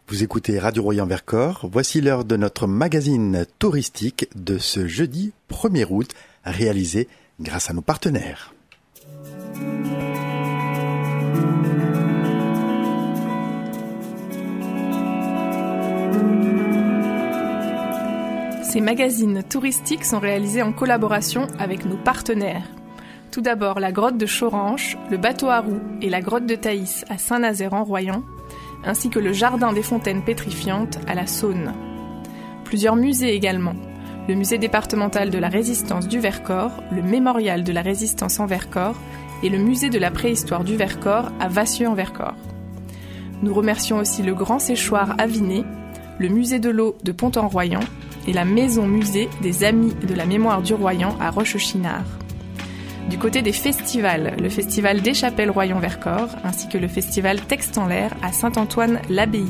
Vous écoutez Radio Royan-Vercors. Voici l'heure de notre magazine touristique de ce jeudi 1er août, réalisé grâce à nos partenaires. Ces magazines touristiques sont réalisés en collaboration avec nos partenaires. Tout d'abord, la grotte de Choranche, le bateau à roues et la grotte de Thaïs à Saint-Nazaire-en-Royan, ainsi que le jardin des fontaines pétrifiantes à la Saône. Plusieurs musées également. Le musée départemental de la résistance du Vercors, le mémorial de la résistance en Vercors et le musée de la préhistoire du Vercors à Vassieux-en-Vercors. Nous remercions aussi le Grand Séchoir à Vinay, le musée de l'eau de Pont-en-Royan et la maison-musée des Amis de la mémoire du Royan à Rochechinard. Du côté des festivals, le festival des Chapelles Royan-Vercors ainsi que le festival Texte en l'air à Saint-Antoine-l'Abbaye.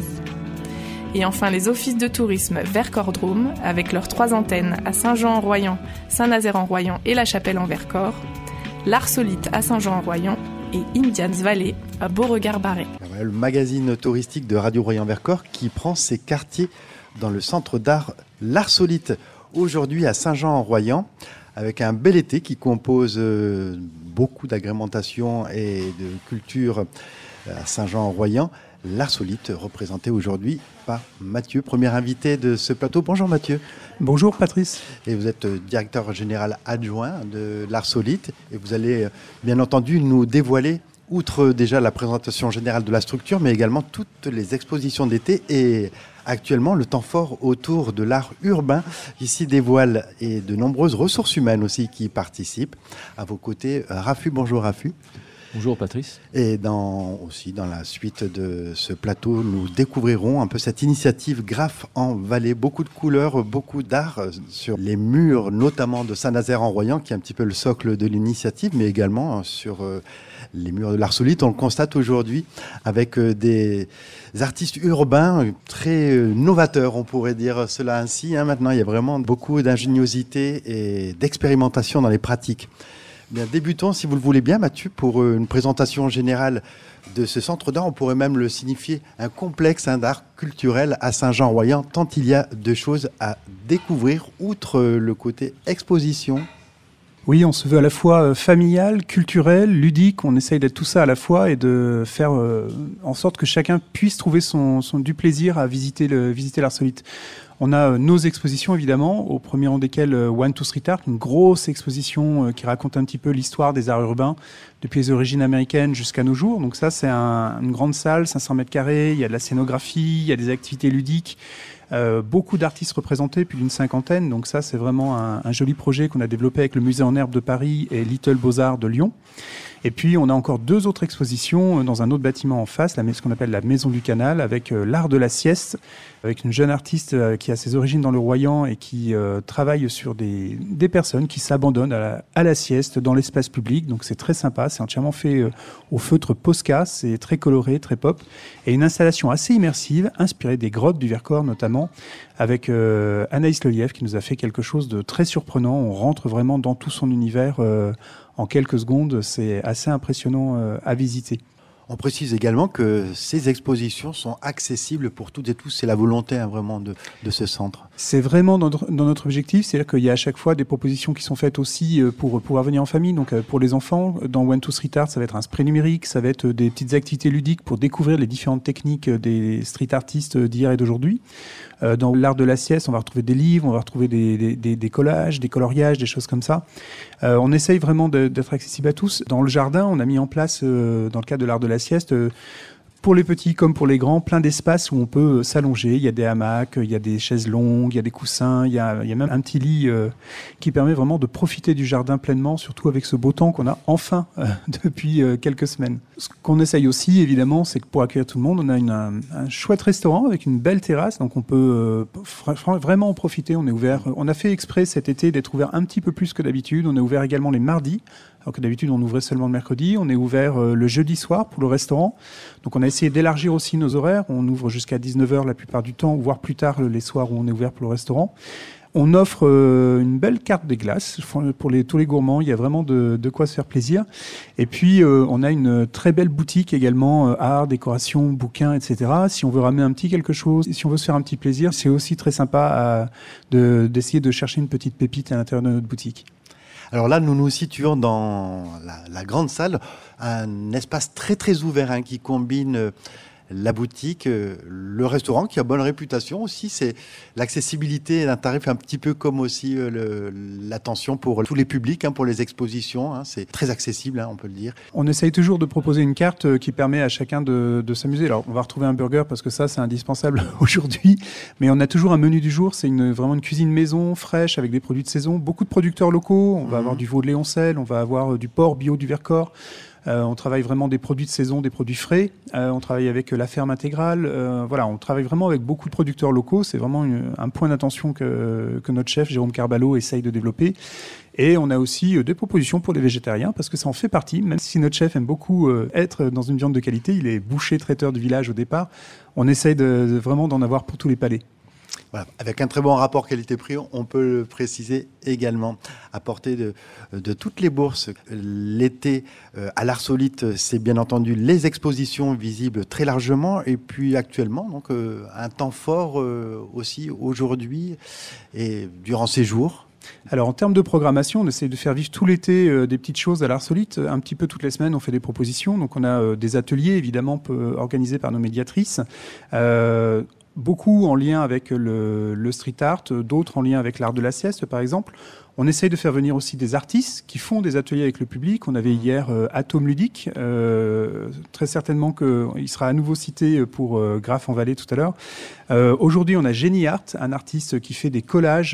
Et enfin les offices de tourisme Vercors-Drôme avec leurs 3 antennes à Saint-Jean-en-Royan, Saint-Nazaire-en-Royan et la Chapelle-en-Vercors, l'Arsolite à Saint-Jean-en-Royan et Indians Valley à Beauregard-Barret. Le magazine touristique de Radio Royan-Vercors qui prend ses quartiers dans le centre d'art l'Arsolite, aujourd'hui à Saint-Jean-en-Royan, avec un bel été qui compose beaucoup d'agrémentation et de culture à Saint-Jean-en-Royan. L'Arsolite, représenté aujourd'hui par Mathieu, premier invité de ce plateau. Bonjour Mathieu. Bonjour Patrice. Et vous êtes directeur général adjoint de l'Arsolite et vous allez bien entendu nous dévoiler, outre déjà la présentation générale de la structure, mais également toutes les expositions d'été et actuellement le temps fort autour de l'art urbain qui s'y dévoile et de nombreuses ressources humaines aussi qui participent. À vos côtés, Rafu. Bonjour Rafu. Bonjour Patrice. Et dans la suite de ce plateau, nous découvrirons un peu cette initiative Graphe en Vallée. Beaucoup de couleurs, beaucoup d'art sur les murs, notamment de Saint-Nazaire-en-Royan, qui est un petit peu le socle de l'initiative, mais également sur les murs de l'Arsolite. On le constate aujourd'hui avec des artistes urbains très novateurs, on pourrait dire cela ainsi. Maintenant, il y a vraiment beaucoup d'ingéniosité et d'expérimentation dans les pratiques. Bien, débutons, si vous le voulez bien, Mathieu, pour une présentation générale de ce centre d'art. On pourrait même le signifier un complexe d'art culturel à Saint-Jean-en-Royan, tant il y a de choses à découvrir, outre le côté exposition. Oui, on se veut à la fois familial, culturel, ludique. On essaye d'être tout ça à la fois et de faire en sorte que chacun puisse trouver du plaisir à visiter l'Arsolite. On a nos expositions, évidemment, au premier rang desquelles One to Street Art, une grosse exposition qui raconte un petit peu l'histoire des arts urbains depuis les origines américaines jusqu'à nos jours. Donc ça, c'est une grande salle, 500 mètres carrés, il y a de la scénographie, il y a des activités ludiques, beaucoup d'artistes représentés, plus d'une 50aine. Donc ça, c'est vraiment un joli projet qu'on a développé avec le Musée en herbe de Paris et Little Beaux-Arts de Lyon. Et puis, on a encore 2 autres expositions dans un autre bâtiment en face, ce qu'on appelle la Maison du Canal, avec l'art de la sieste, avec une jeune artiste qui a ses origines dans le Royan et qui travaille sur des personnes qui s'abandonnent à la sieste dans l'espace public. Donc, c'est très sympa. C'est entièrement fait au feutre Posca. C'est très coloré, très pop. Et une installation assez immersive, inspirée des grottes du Vercors notamment, avec Anaïs Lelièvre qui nous a fait quelque chose de très surprenant. On rentre vraiment dans tout son univers en quelques secondes. C'est assez impressionnant à visiter. On précise également que ces expositions sont accessibles pour toutes et tous. C'est la volonté vraiment de ce centre. C'est vraiment dans notre objectif. C'est-à-dire qu'il y a à chaque fois des propositions qui sont faites aussi pour pouvoir venir en famille. Donc pour les enfants, dans One to Street Art, ça va être un spray numérique, ça va être des petites activités ludiques pour découvrir les différentes techniques des street artistes d'hier et d'aujourd'hui. Dans l'art de la sieste, on va retrouver des livres, on va retrouver des collages, des coloriages, des choses comme ça. On essaye vraiment d'être accessible à tous. Dans le jardin, on a mis en place, dans le cadre de l'art de la sieste, pour les petits comme pour les grands, plein d'espaces où on peut s'allonger. Il y a des hamacs, il y a des chaises longues, il y a des coussins, il y a même un petit lit qui permet vraiment de profiter du jardin pleinement, surtout avec ce beau temps qu'on a enfin depuis quelques semaines. Ce qu'on essaye aussi, évidemment, c'est que pour accueillir tout le monde, on a un chouette restaurant avec une belle terrasse, donc on peut vraiment en profiter. On est ouvert. On a fait exprès cet été d'être ouvert un petit peu plus que d'habitude. On est ouvert également les mardis, alors que d'habitude on ouvrait seulement le mercredi. On est ouvert le jeudi soir pour le restaurant. Donc on a a essayé d'élargir aussi nos horaires. On ouvre jusqu'à 19h la plupart du temps, voire plus tard les soirs où on est ouvert pour le restaurant. On offre une belle carte des glaces pour tous les gourmands. Il y a vraiment de quoi se faire plaisir. Et puis, on a une très belle boutique également, art, décoration, bouquins, etc. Si on veut ramener un petit quelque chose, si on veut se faire un petit plaisir, c'est aussi très sympa d'essayer de chercher une petite pépite à l'intérieur de notre boutique. Alors là, nous nous situons dans la grande salle, un espace très très ouvert qui combine la boutique, le restaurant qui a bonne réputation aussi. C'est l'accessibilité d'un tarif un petit peu comme aussi l'attention pour tous les publics, pour les expositions. C'est très accessible, on peut le dire. On essaye toujours de proposer une carte qui permet à chacun de s'amuser. Alors, on va retrouver un burger parce que ça, c'est indispensable aujourd'hui. Mais on a toujours un menu du jour. C'est vraiment une cuisine maison, fraîche, avec des produits de saison. Beaucoup de producteurs locaux. On va avoir du veau de Léoncel, on va avoir du porc bio du Vercors. On travaille vraiment des produits de saison, des produits frais. On travaille avec la ferme intégrale. On travaille vraiment avec beaucoup de producteurs locaux. C'est vraiment un point d'attention que notre chef, Jérôme Carballo, essaye de développer. Et on a aussi des propositions pour les végétariens, parce que ça en fait partie. Même si notre chef aime beaucoup être dans une viande de qualité, il est boucher traiteur du village au départ. On essaye vraiment d'en avoir pour tous les palais. Voilà. Avec un très bon rapport qualité-prix, on peut le préciser également. À portée de toutes les bourses, l'été, à l'Arsolite, c'est bien entendu les expositions visibles très largement. Et puis actuellement, donc, un temps fort aussi aujourd'hui et durant ces jours. Alors en termes de programmation, on essaie de faire vivre tout l'été des petites choses à l'Arsolite. Un petit peu toutes les semaines, on fait des propositions. Donc on a des ateliers, évidemment, organisés par nos médiatrices. Beaucoup en lien avec le street art, d'autres en lien avec l'art de la sieste, par exemple. On essaye de faire venir aussi des artistes qui font des ateliers avec le public. On avait hier Atome Ludique, très certainement qu'il sera à nouveau cité pour Graphe en Vallée tout à l'heure. Aujourd'hui, on a Génie Art, un artiste qui fait des collages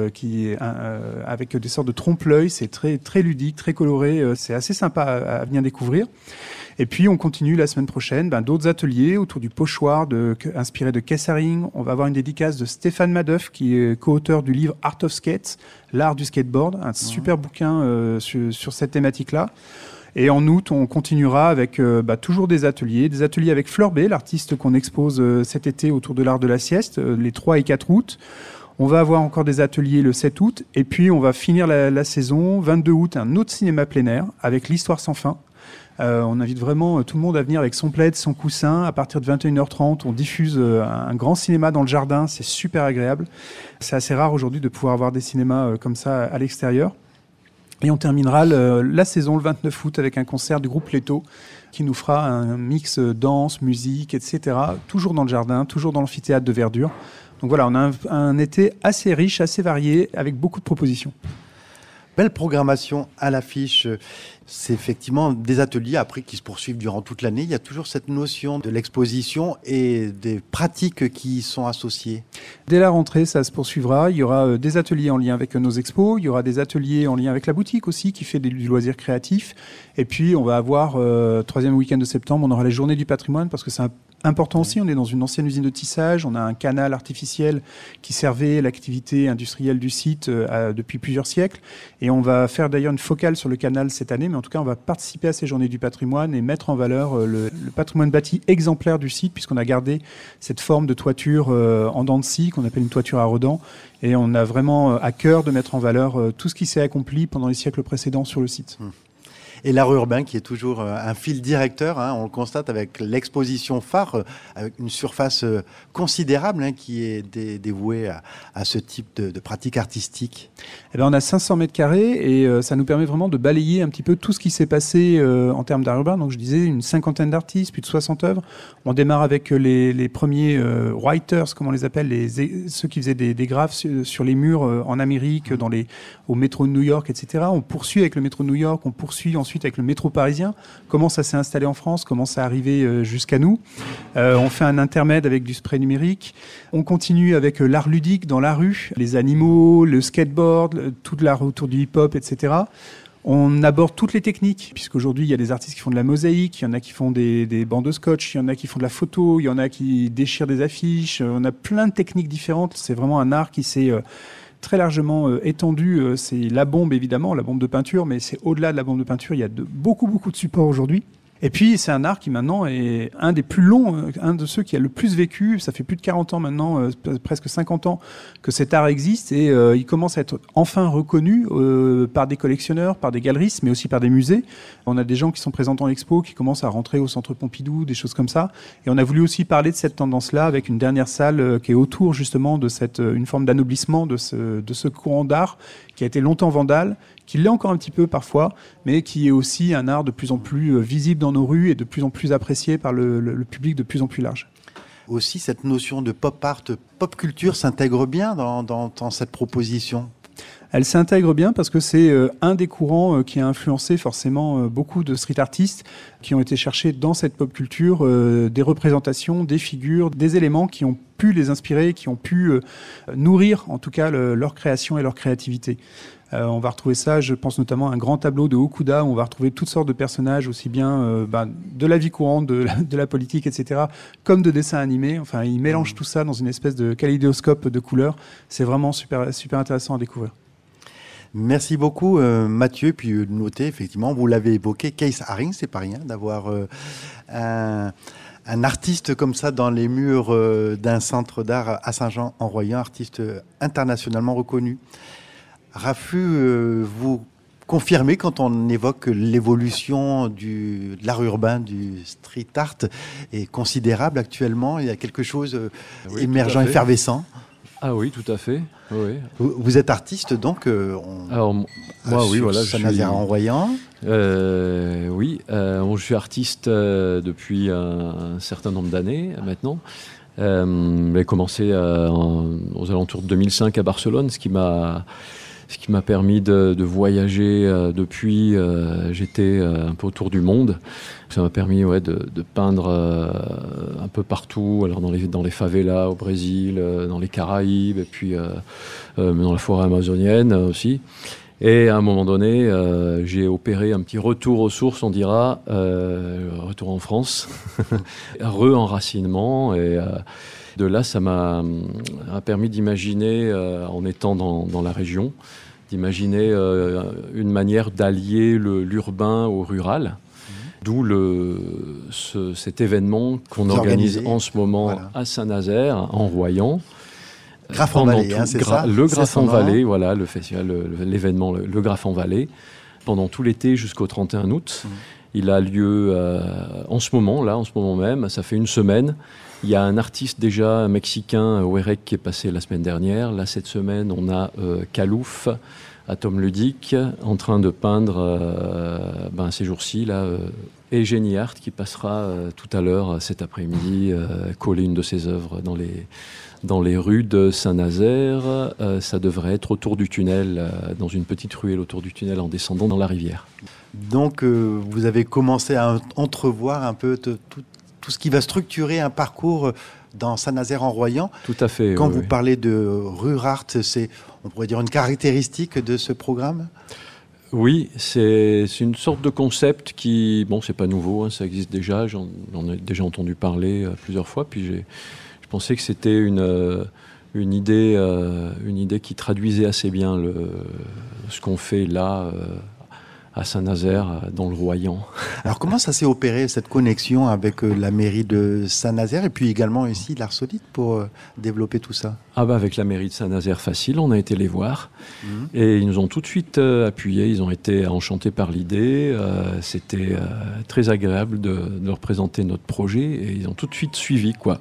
avec des sortes de trompe-l'œil. C'est très, très ludique, très coloré. C'est assez sympa à venir découvrir. Et puis, on continue la semaine prochaine d'autres ateliers autour du pochoir inspiré de Kessaring. On va avoir une dédicace de Stéphane Madoff, qui est co-auteur du livre Art of Skate, l'art du skateboard, un super bouquin sur cette thématique-là. Et en août, on continuera avec toujours des ateliers avec Fleur B, l'artiste qu'on expose cet été autour de l'art de la sieste, les 3 et 4 août. On va avoir encore des ateliers le 7 août. Et puis, on va finir la saison, 22 août, un autre cinéma plein air avec l'Histoire sans fin. On invite vraiment tout le monde à venir avec son plaid, son coussin. À partir de 21h30, on diffuse un grand cinéma dans le jardin. C'est super agréable. C'est assez rare aujourd'hui de pouvoir avoir des cinémas comme ça à l'extérieur. Et on terminera la saison le 29 août avec un concert du groupe Leto qui nous fera un mix danse, musique, etc. Toujours dans le jardin, toujours dans l'amphithéâtre de verdure. Donc voilà, on a un été assez riche, assez varié, avec beaucoup de propositions. Belle programmation à l'affiche. C'est effectivement des ateliers après qui se poursuivent durant toute l'année. Il y a toujours cette notion de l'exposition et des pratiques qui y sont associées. Dès la rentrée, ça se poursuivra. Il y aura des ateliers en lien avec nos expos. Il y aura des ateliers en lien avec la boutique aussi qui fait du loisir créatif. Et puis, on va avoir, troisième week-end de septembre, on aura les journées du patrimoine parce que c'est important aussi. On est dans une ancienne usine de tissage. On a un canal artificiel qui servait l'activité industrielle du site depuis plusieurs siècles. Et on va faire d'ailleurs une focale sur le canal cette année. Mais en tout cas, on va participer à ces journées du patrimoine et mettre en valeur le patrimoine bâti exemplaire du site, puisqu'on a gardé cette forme de toiture en dents de scie qu'on appelle une toiture à redans. Et on a vraiment à cœur de mettre en valeur tout ce qui s'est accompli pendant les siècles précédents sur le site. Et l'art urbain qui est toujours un fil directeur, on le constate avec l'exposition phare, avec une surface considérable qui est dévouée à ce type de pratique artistique. Eh bien, on a 500 mètres carrés et ça nous permet vraiment de balayer un petit peu tout ce qui s'est passé en termes d'art urbain. Donc je disais une 50aine d'artistes, plus de 60 œuvres. On démarre avec les premiers writers, comme on les appelle, ceux qui faisaient des graphes sur les murs en Amérique, au métro de New York, etc. On poursuit avec le métro de New York, on poursuit ensuite avec le métro parisien, comment ça s'est installé en France, comment ça est arrivé jusqu'à nous. On fait un intermède avec du spray numérique. On continue avec l'art ludique dans la rue, les animaux, le skateboard, tout l'art autour du hip-hop, etc. On aborde toutes les techniques, puisqu'aujourd'hui, il y a des artistes qui font de la mosaïque, il y en a qui font des bandes de scotch, il y en a qui font de la photo, il y en a qui déchirent des affiches. On a plein de techniques différentes. C'est vraiment un art qui s'est très largement étendu. C'est la bombe, évidemment, la bombe de peinture, mais c'est au-delà de la bombe de peinture. Il y a beaucoup de supports aujourd'hui. Et puis, c'est un art qui maintenant est un des plus longs, un de ceux qui a le plus vécu. Ça fait plus de 40 ans maintenant, presque 50 ans que cet art existe et il commence à être enfin reconnu par des collectionneurs, par des galeristes, mais aussi par des musées. On a des gens qui sont présents dans l'expo, qui commencent à rentrer au Centre Pompidou, des choses comme ça. Et on a voulu aussi parler de cette tendance-là avec une dernière salle qui est autour justement de une forme d'anoblissement de ce courant d'art qui a été longtemps vandale, qui l'est encore un petit peu parfois, mais qui est aussi un art de plus en plus visible dans nos rues et de plus en plus apprécié par le public de plus en plus large. Aussi, cette notion de pop art, pop culture s'intègre bien dans cette proposition. Elle s'intègre bien parce que c'est un des courants qui a influencé forcément beaucoup de street artistes qui ont été chercher dans cette pop culture des représentations, des figures, des éléments qui ont pu les inspirer, qui ont pu nourrir en tout cas leur création et leur créativité. On va retrouver ça, je pense notamment à un grand tableau de Okuda où on va retrouver toutes sortes de personnages, aussi bien de la vie courante, de la politique, etc., comme de dessins animés. Enfin, ils mélangent tout ça dans une espèce de kaléidoscope de couleurs. C'est vraiment super, super intéressant à découvrir. Merci beaucoup Mathieu, puis notez effectivement, vous l'avez évoqué, Kees Haring, c'est pas rien d'avoir un artiste comme ça dans les murs d'un centre d'art à Saint-Jean-en-Royan, artiste internationalement reconnu. Rafu, vous confirmez quand on évoque l'évolution de l'art urbain, du street art est considérable actuellement, il y a quelque chose émergent, effervescent. Ah oui, tout à fait. Oui. Vous êtes artiste donc Alors moi, oui, voilà, Saint-Nazaire-en-Royan. Oui, je suis artiste depuis un certain nombre d'années maintenant. J'ai commencé aux alentours de 2005 à Barcelone, ce qui m'a permis de voyager depuis. J'étais un peu autour du monde. Ça m'a permis de peindre un peu partout, alors dans les favelas au Brésil, dans les Caraïbes, et puis dans la forêt amazonienne aussi. Et à un moment donné, j'ai opéré un petit retour aux sources, on dira, retour en France, re-enracinement. Et de là, ça m'a permis d'imaginer, en étant dans la région, d'imaginer une manière d'allier l'urbain au rural. D'où cet événement qu'on organise en ce moment à Saint-Nazaire, en Royan. Graphe en Vallée, c'est ça ? Le Graphe en Vallée, voilà, le festival, l'événement, le Graphe en Vallée, pendant tout l'été jusqu'au 31 août. Il a lieu en ce moment même, ça fait une semaine. Il y a un artiste déjà, un Mexicain, Werek, qui est passé la semaine dernière. Là, cette semaine, on a Kalouf, Atome Ludique, en train de peindre ces jours-ci, là, et Jenny Hart, qui passera tout à l'heure, cet après-midi, coller une de ses œuvres dans les rues de Saint-Nazaire. Ça devrait être autour du tunnel, dans une petite ruelle autour du tunnel, en descendant dans la rivière. Donc, vous avez commencé à entrevoir un peu tout ce qui va structurer un parcours dans Saint-Nazaire-en-Royan. Tout à fait. Quand vous parlez de Rurart, c'est, on pourrait dire, une caractéristique de ce programme ? Oui, c'est une sorte de concept qui, c'est pas nouveau, ça existe déjà, j'en ai déjà entendu parler plusieurs fois, puis je pensais que c'était une idée qui traduisait assez bien ce qu'on fait là, à Saint-Nazaire, dans le Royan. Alors comment ça s'est opéré, cette connexion avec la mairie de Saint-Nazaire et puis également ici l'Art Solide pour développer tout ça ? Avec la mairie de Saint-Nazaire, facile, on a été les voir et ils nous ont tout de suite appuyés, ils ont été enchantés par l'idée, c'était très agréable de leur présenter notre projet et ils ont tout de suite suivi, quoi.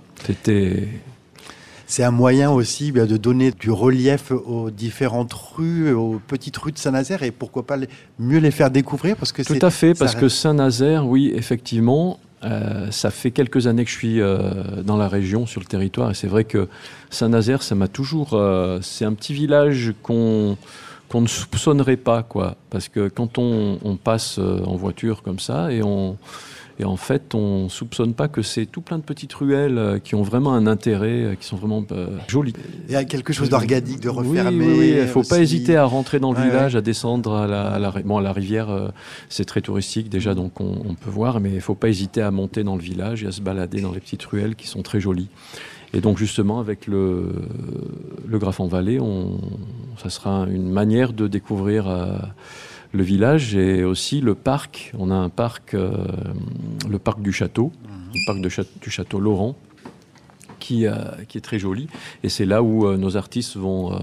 C'est un moyen aussi de donner du relief aux différentes rues, aux petites rues de Saint-Nazaire, et pourquoi pas mieux les faire découvrir parce que tout à fait, parce que Saint-Nazaire, oui, effectivement, ça fait quelques années que je suis dans la région, sur le territoire, et c'est vrai que Saint-Nazaire, ça m'a toujours... c'est un petit village qu'on ne soupçonnerait pas, quoi, parce que quand on passe en voiture comme ça, et en fait, on ne soupçonne pas que c'est tout plein de petites ruelles qui ont vraiment un intérêt, qui sont vraiment jolies. Il y a quelque chose d'organique, de refermé. Oui, il ne faut pas hésiter à rentrer dans le village, à descendre à la rivière. C'est très touristique déjà, donc on peut voir, mais il ne faut pas hésiter à monter dans le village et à se balader dans les petites ruelles qui sont très jolies. Et donc justement, avec le Graphe en Vallée, ça sera une manière de découvrir le village et aussi le parc. On a un parc, le parc du château, le parc du château Laurent, qui est très joli. Et c'est là où nos artistes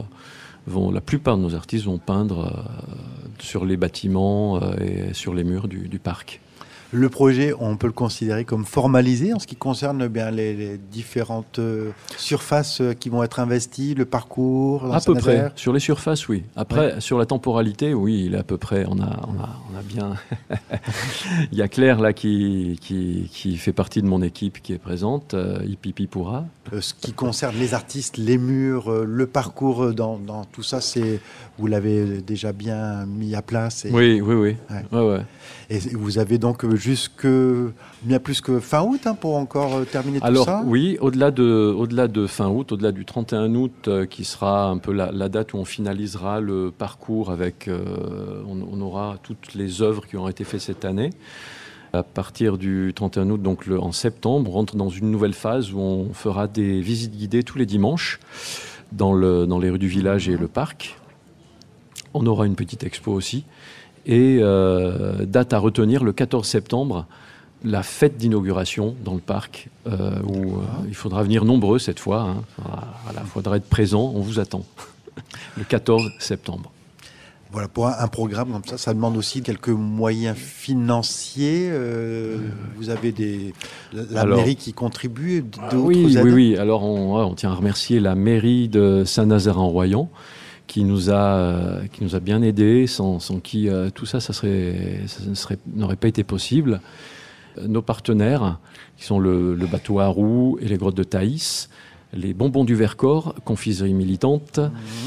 la plupart de nos artistes vont peindre sur les bâtiments et sur les murs du parc. Le projet, on peut le considérer comme formalisé en ce qui concerne bien les différentes surfaces qui vont être investies, le parcours dans à peu Saint-Nazaire. près. Sur les surfaces, oui. Après, sur la temporalité, oui, il est à peu près. On a bien. Il y a Claire là qui fait partie de mon équipe qui est présente. Hippie pourra. Ce qui concerne les artistes, les murs, le parcours dans tout ça, vous l'avez déjà bien mis à place. Oui. Ouais. Ouais. Et vous avez donc bien plus que fin août pour encore terminer tout ça. Alors oui, au-delà de fin août, au-delà du 31 août, qui sera un peu la date où on finalisera le parcours avec, on aura toutes les œuvres qui ont été faites cette année. À partir du 31 août, donc en septembre, on rentre dans une nouvelle phase où on fera des visites guidées tous les dimanches dans les rues du village et le parc. On aura une petite expo aussi. Et date à retenir, le 14 septembre, la fête d'inauguration dans le parc, où il faudra venir nombreux cette fois. Il faudra être présent, on vous attend. Le 14 septembre. Voilà, pour un programme comme ça demande aussi quelques moyens financiers. Vous avez la mairie qui contribue, d'autres aides. Oui. Alors on tient à remercier la mairie de Saint-Nazaire-en-Royan, qui nous a bien aidés, sans qui tout ça n'aurait pas été possible. Nos partenaires, qui sont le bateau à roues et les grottes de Thaïs, les bonbons du Vercors, confiserie militante,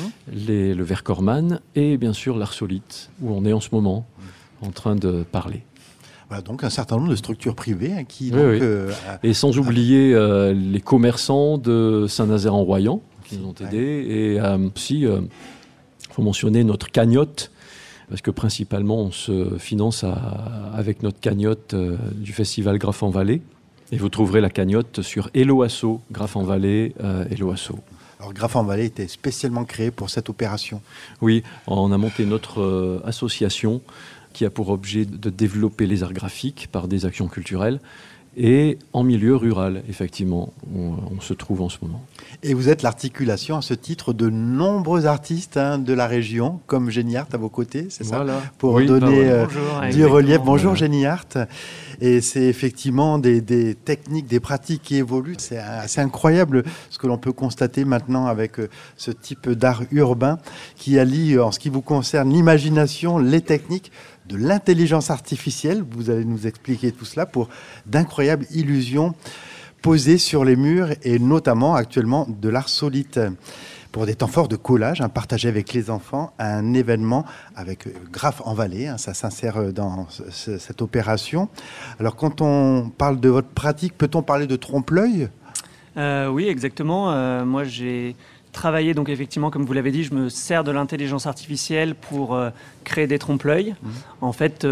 le Vercorman et bien sûr l'Arsolite, où on est en ce moment en train de parler. Voilà, donc un certain nombre de structures privées qui... et sans oublier les commerçants de Saint-Nazaire-en-Royan, qui nous ont aidés. Et aussi, il faut mentionner notre cagnotte, parce que principalement, on se finance avec notre cagnotte du festival Graphe en Vallée. Et vous trouverez la cagnotte sur Hello Asso, Graphe en Vallée, Hello Asso. Alors Graphe en Vallée était spécialement créé pour cette opération. Oui, on a monté notre association qui a pour objet de développer les arts graphiques par des actions culturelles. Et en milieu rural, effectivement, on se trouve en ce moment. Et vous êtes l'articulation, à ce titre, de nombreux artistes de la région, comme Jenny Hart à vos côtés, c'est ça ? Pour donner du relief. Bonjour Jenny Hart. Et c'est effectivement des techniques, des pratiques qui évoluent. C'est assez incroyable ce que l'on peut constater maintenant avec ce type d'art urbain qui allie, en ce qui vous concerne, l'imagination, les techniques, de l'intelligence artificielle. Vous allez nous expliquer tout cela pour d'incroyables illusions posées sur les murs et notamment actuellement de l'art solide. Pour des temps forts de collage, partagés avec les enfants, un événement avec Graphe en Vallée, ça s'insère dans cette opération. Alors quand on parle de votre pratique, peut-on parler de trompe-l'œil ? Oui, exactement. Moi, j'ai travaillé, donc effectivement, comme vous l'avez dit, je me sers de l'intelligence artificielle pour créer des trompe-l'œil. En fait,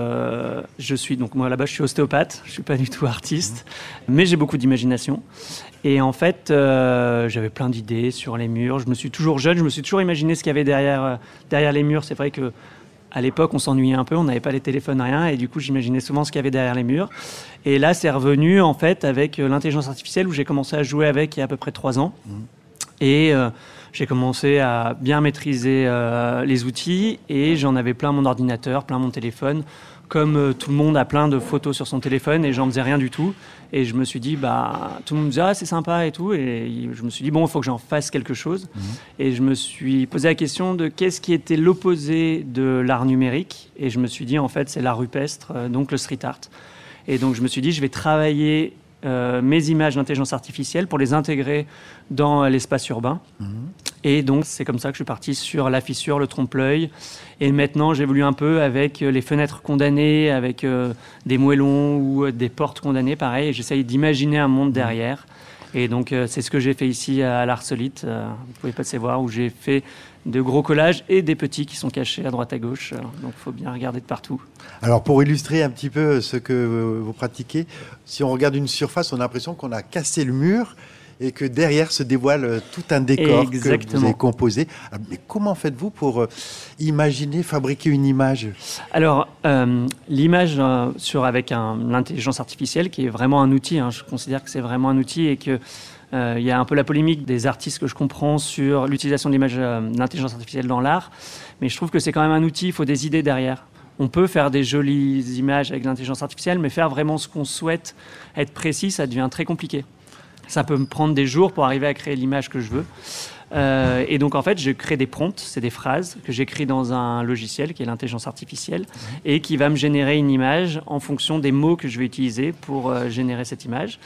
moi là-bas, je suis ostéopathe, je ne suis pas du tout artiste, mais j'ai beaucoup d'imagination. Et en fait, j'avais plein d'idées sur les murs. Je me suis toujours imaginé ce qu'il y avait derrière les murs. C'est vrai que à l'époque, on s'ennuyait un peu, on n'avait pas les téléphones, rien, et du coup, j'imaginais souvent ce qu'il y avait derrière les murs. Et là, c'est revenu, en fait, avec l'intelligence artificielle, où j'ai commencé à jouer avec il y a à peu près 3 ans. Et j'ai commencé à bien maîtriser les outils, et j'en avais plein mon ordinateur, plein mon téléphone. Comme tout le monde a plein de photos sur son téléphone, et j'en faisais rien du tout. Et je me suis dit, tout le monde me disait, c'est sympa et tout. Et je me suis dit, il faut que j'en fasse quelque chose. Et je me suis posé la question de qu'est-ce qui était l'opposé de l'art numérique. Et je me suis dit, en fait, c'est l'art rupestre, donc le street art. Et donc, je me suis dit, je vais travailler mes images d'intelligence artificielle pour les intégrer dans l'espace urbain. Et donc, c'est comme ça que je suis parti sur la fissure, le trompe-l'œil. Et maintenant, j'évolue un peu avec les fenêtres condamnées, avec des moellons ou des portes condamnées, pareil. Et j'essaye d'imaginer un monde derrière. Et donc, c'est ce que j'ai fait ici à l'Arsolite. Vous pouvez passer voir, où j'ai fait de gros collages et des petits qui sont cachés à droite à gauche. Donc, il faut bien regarder de partout. Alors, pour illustrer un petit peu ce que vous pratiquez, si on regarde une surface, on a l'impression qu'on a cassé le mur et que derrière se dévoile tout un décor Exactement. que vous avez composé. Alors, mais comment faites-vous pour imaginer, fabriquer une image? Alors, l'image avec l'intelligence artificielle, qui est vraiment un outil, je considère que c'est vraiment un outil et que il y a un peu la polémique des artistes que je comprends sur l'utilisation de l'image de l'intelligence artificielle dans l'art, mais je trouve que c'est quand même un outil, il faut des idées derrière. On peut faire des jolies images avec l'intelligence artificielle, mais faire vraiment ce qu'on souhaite, être précis, ça devient très compliqué. Ça peut me prendre des jours pour arriver à créer l'image que je veux. Et donc, en fait, je crée des prompts, c'est des phrases que j'écris dans un logiciel qui est l'intelligence artificielle et qui va me générer une image en fonction des mots que je vais utiliser pour générer cette image.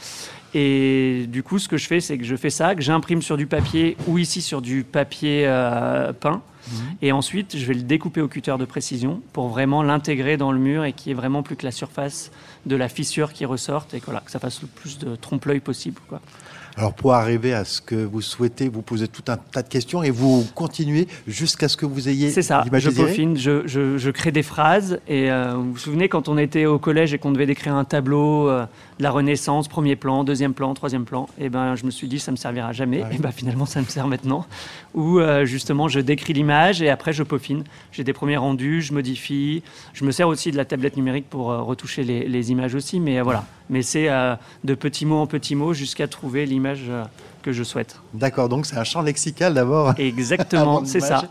Et du coup, ce que je fais, c'est que je fais ça, que j'imprime sur du papier ou ici sur du papier peint. Et ensuite, je vais le découper au cutter de précision pour vraiment l'intégrer dans le mur et qu'il n'y ait vraiment plus que la surface de la fissure qui ressorte et que ça fasse le plus de trompe-l'œil possible, quoi. Alors, pour arriver à ce que vous souhaitez, vous posez tout un tas de questions et vous continuez jusqu'à ce que vous ayez l'image désirée. C'est ça, je peaufine, je crée des phrases. Et vous vous souvenez, quand on était au collège et qu'on devait décrire un tableau de la Renaissance, premier plan, deuxième plan, troisième plan, et je me suis dit, ça ne me servira jamais. Ouais. Et finalement, ça me sert maintenant. Où justement, je décris l'image et après, je peaufine. J'ai des premiers rendus, je modifie. Je me sers aussi de la tablette numérique pour retoucher les images aussi. Mais voilà. Mais c'est de petits mots en petits mots jusqu'à trouver l'image que je souhaite. D'accord, donc c'est un champ lexical d'abord. Exactement, c'est ça.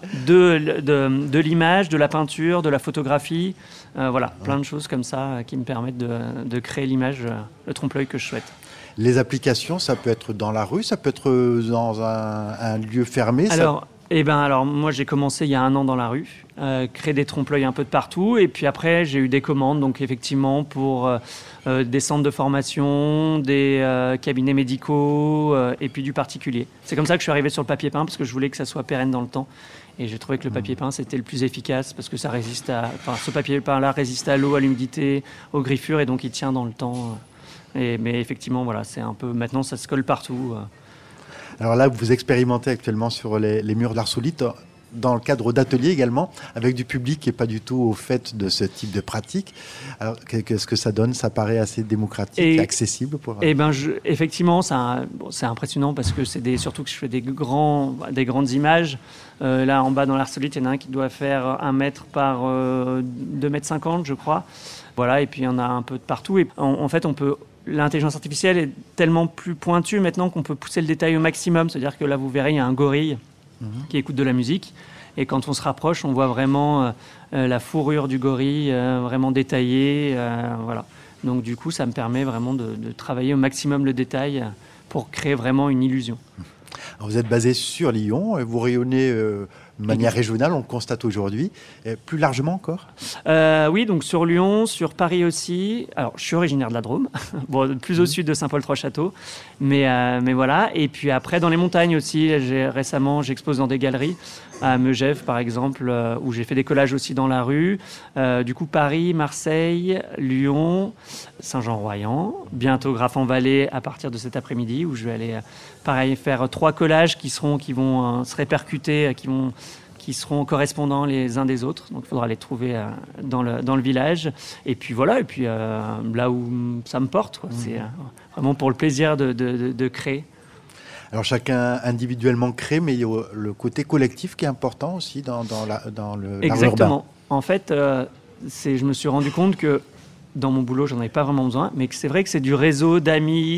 De l'image, de la peinture, de la photographie, plein de choses comme ça qui me permettent de créer l'image, le trompe-l'œil que je souhaite. Les applications, ça peut être dans la rue, ça peut être dans un lieu fermé. Alors, moi, j'ai commencé il y a 1 an dans la rue, créer des trompe-l'œil un peu de partout. Et puis après, j'ai eu des commandes, donc effectivement, pour des centres de formation, des cabinets médicaux et puis du particulier. C'est comme ça que je suis arrivé sur le papier peint, parce que je voulais que ça soit pérenne dans le temps. Et j'ai trouvé que le papier peint, c'était le plus efficace, parce que ça résiste ce papier peint-là résiste à l'eau, à l'humidité, aux griffures, et donc il tient dans le temps. Mais effectivement, c'est un peu... Maintenant, ça se colle partout. Alors là, vous expérimentez actuellement sur les murs d'Arsolite, dans le cadre d'ateliers également, avec du public qui n'est pas du tout au fait de ce type de pratique. Alors, qu'est-ce que ça donne? Ça paraît assez démocratique et accessible pour... Effectivement, c'est impressionnant parce que surtout que je fais des grandes images. Là, en bas, dans l'Arsolite, il y en a un qui doit faire 1 mètre par 2,50 m, je crois. Voilà, et puis il y en a un peu de partout. Et en fait, l'intelligence artificielle est tellement plus pointue maintenant qu'on peut pousser le détail au maximum. C'est-à-dire que là, vous verrez, il y a un gorille qui écoute de la musique. Et quand on se rapproche, on voit vraiment la fourrure du gorille, vraiment détaillée. Voilà. Donc du coup, ça me permet vraiment de travailler au maximum le détail pour créer vraiment une illusion. Alors, vous êtes basé sur Lyon, vous rayonnez de manière régionale, on le constate aujourd'hui. Plus largement encore? Oui, donc sur Lyon, sur Paris aussi. Alors, je suis originaire de la Drôme, plus au sud de Saint-Paul-Trois-Châteaux. Mais voilà. Et puis après, dans les montagnes aussi, récemment, j'expose dans des galeries, à Megève par exemple, où j'ai fait des collages aussi dans la rue. Du coup, Paris, Marseille, Lyon, Saint-Jean-Royan, bientôt Graff-en-Vallée à partir de cet après-midi, où je vais aller, pareil, faire 3 collages qui vont se répercuter, qui seront correspondants les uns des autres. Donc, il faudra les trouver dans le village. Et puis voilà, là où ça me porte, quoi. C'est vraiment pour le plaisir de créer. Alors, chacun individuellement crée, mais il y a le côté collectif qui est important aussi dans l'art urbain. Exactement. En fait, je me suis rendu compte que dans mon boulot, j'en avais pas vraiment besoin, mais que c'est vrai que c'est du réseau d'amis,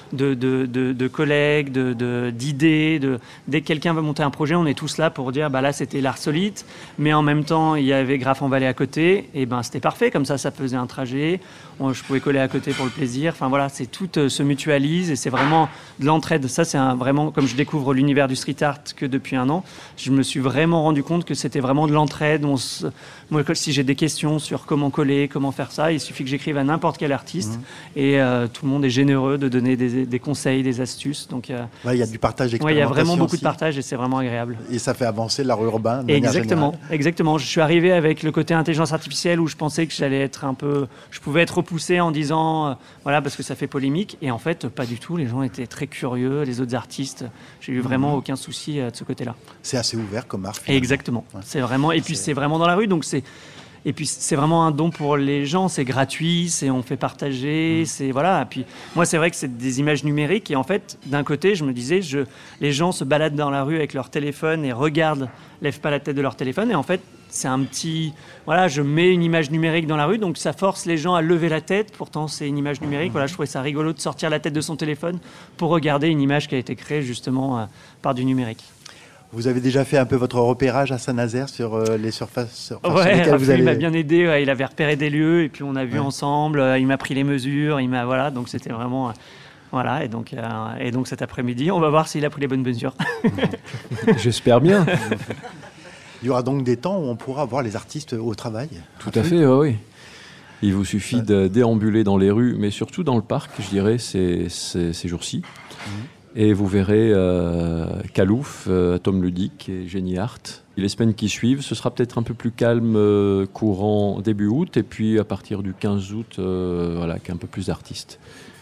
de collègues, d'idées. Dès que quelqu'un veut monter un projet, on est tous là pour dire, là, c'était l'Arsolite, mais en même temps, il y avait Graff-en-Vallée à côté, et c'était parfait, comme ça faisait un trajet, je pouvais coller à côté pour le plaisir. Enfin voilà, tout se mutualise et c'est vraiment de l'entraide. Ça, c'est vraiment, comme je découvre l'univers du street art que depuis 1 an, je me suis vraiment rendu compte que c'était vraiment de l'entraide. Moi, si j'ai des questions sur comment coller, comment faire ça, il suffit que j'écrive à n'importe quel artiste et tout le monde est généreux de donner des conseils, des astuces. Donc, il y a du partage d'expérimentation. Il y a vraiment beaucoup aussi de partage et c'est vraiment agréable. Et ça fait avancer l'art urbain de manière générale. Exactement. Je suis arrivé avec le côté intelligence artificielle où je pensais que je pouvais être repoussé en disant parce que ça fait polémique, et en fait pas du tout. Les gens étaient très curieux, les autres artistes. J'ai eu vraiment aucun souci de ce côté-là. C'est assez ouvert comme art. Finalement. Exactement. Ouais. C'est vraiment, et puis c'est vraiment dans la rue, donc Et puis c'est vraiment un don pour les gens, c'est gratuit, on fait partager, voilà. Et puis moi c'est vrai que c'est des images numériques et en fait d'un côté je me disais les gens se baladent dans la rue avec leur téléphone et lèvent pas la tête de leur téléphone et en fait c'est un petit... Voilà, je mets une image numérique dans la rue, donc ça force les gens à lever la tête. Pourtant, c'est une image numérique. Voilà, je trouvais ça rigolo de sortir la tête de son téléphone pour regarder une image qui a été créée justement par du numérique. Vous avez déjà fait un peu votre repérage à Saint-Nazaire sur les surfaces sur lesquelles vous allez... il m'a bien aidé. Il avait repéré des lieux et puis on a vu ensemble. Il m'a pris les mesures. Voilà, donc c'était vraiment... Voilà, et donc cet après-midi, on va voir s'il a pris les bonnes mesures. J'espère bien. Il y aura donc des temps où on pourra voir les artistes au travail. Tout à fait, oui. Il vous suffit de déambuler dans les rues, mais surtout dans le parc, je dirais, ces jours-ci. Et vous verrez Calouf, Atom Ludique et Génie Art. Et les semaines qui suivent, ce sera peut-être un peu plus calme courant début août, et puis à partir du 15 août, qu'un peu plus d'artistes.